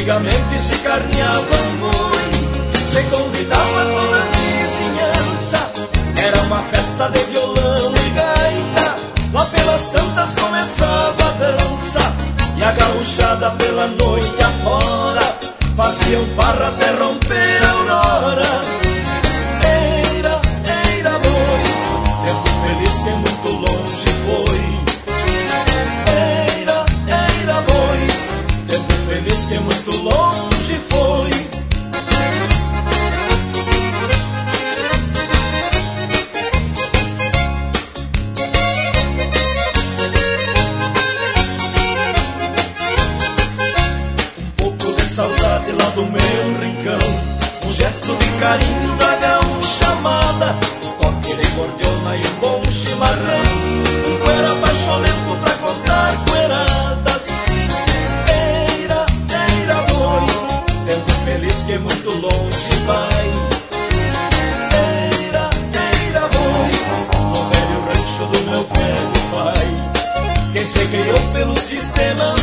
Antigamente se carneava boi, se convidava toda a vizinhança. Era uma festa de violão e gaita, lá pelas tantas começava a dança. E a gauchada pela noite afora faziam farra até romper a aurora. Eira, eira boi, tempo feliz que muito longe foi. Eira, eira boi, tempo feliz que muito longe foi. Saudade lá do meu rincão, um gesto de carinho da gaúcha amada, um toque de gordiona e um bom chimarrão, um cuera pacholento pra contar cueradas. Eira, eira boi, tempo feliz que muito longe vai. Eira, eira boi, no velho rancho do meu velho pai. Quem se criou pelo sistema